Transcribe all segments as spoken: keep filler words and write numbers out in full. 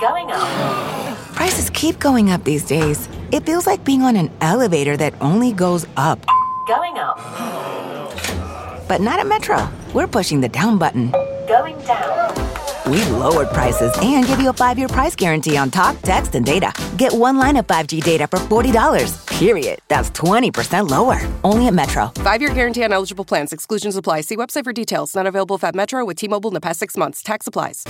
Going up. Prices keep going up these days. It feels like being on an elevator that only goes up. Going up. But not at Metro. We're pushing the down button. Going down. We've lowered prices and give you a five-year price guarantee on talk, text, and data. Get one line of five G data for forty dollars. Period. That's twenty percent lower. Only at Metro. Five-year guarantee on eligible plans. Exclusions apply. See website for details. Not available at Metro with T-Mobile in the past six months. Tax applies.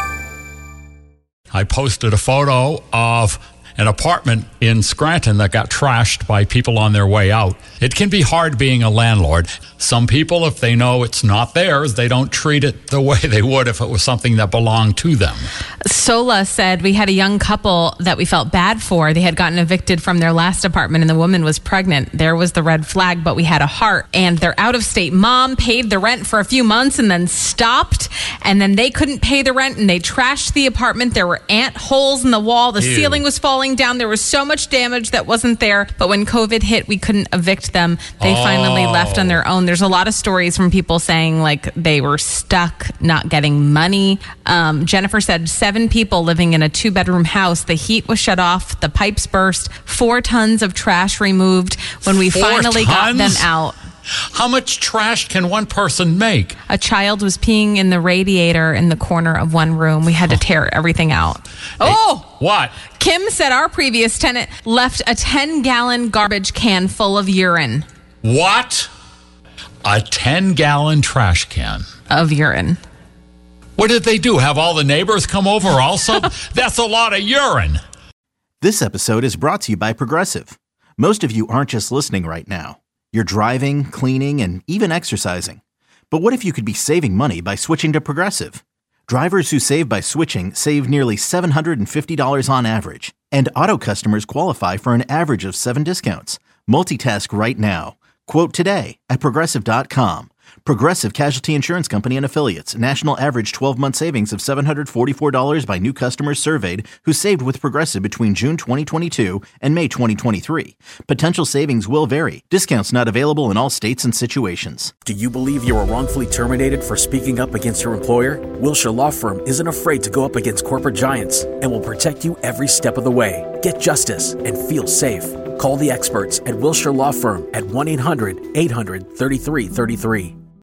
I posted a photo of an apartment in Scranton that got trashed by people on their way out. It can be hard being a landlord. Some people, if they know it's not theirs, they don't treat it the way they would if it was something that belonged to them. Sola said, we had a young couple that we felt bad for. They had gotten evicted from their last apartment and the woman was pregnant. There was the red flag, but we had a heart. And their out-of-state mom paid the rent for a few months and then stopped. And then they couldn't pay the rent and they trashed the apartment. There were ant holes in the wall. The Ew. ceiling was falling down. There was so much damage that wasn't there. But when COVID hit, we couldn't evict them. They oh. finally left on their own. There's a lot of stories from people saying like they were stuck, not getting money. Um, Jennifer said seven people living in a two bedroom house. The heat was shut off. The pipes burst. Four tons of trash removed when we Four finally tons? got them out. How much trash can one person make? A child was peeing in the radiator in the corner of one room. We had to tear everything out. Oh! What? Kim said our previous tenant left a ten gallon garbage can full of urine. What? A ten gallon trash can. Of urine. What did they do? Have all the neighbors come over also? That's a lot of urine. This episode is brought to you by Progressive. Most of you aren't just listening right now. You're driving, cleaning, and even exercising. But what if you could be saving money by switching to Progressive? Drivers who save by switching save nearly seven hundred fifty dollars on average. And auto customers qualify for an average of seven discounts. Multitask right now. Quote today at Progressive dot com. Progressive Casualty Insurance Company and Affiliates. National average twelve-month savings of seven hundred forty-four dollars by new customers surveyed who saved with Progressive between June twenty twenty-two and May twenty twenty-three. Potential savings will vary. Discounts not available in all states and situations. Do you believe you were wrongfully terminated for speaking up against your employer? Wilshire Law Firm isn't afraid to go up against corporate giants and will protect you every step of the way. Get justice and feel safe. Call the experts at Wilshire Law Firm at one eight hundred eight hundred thirty-three thirty-three.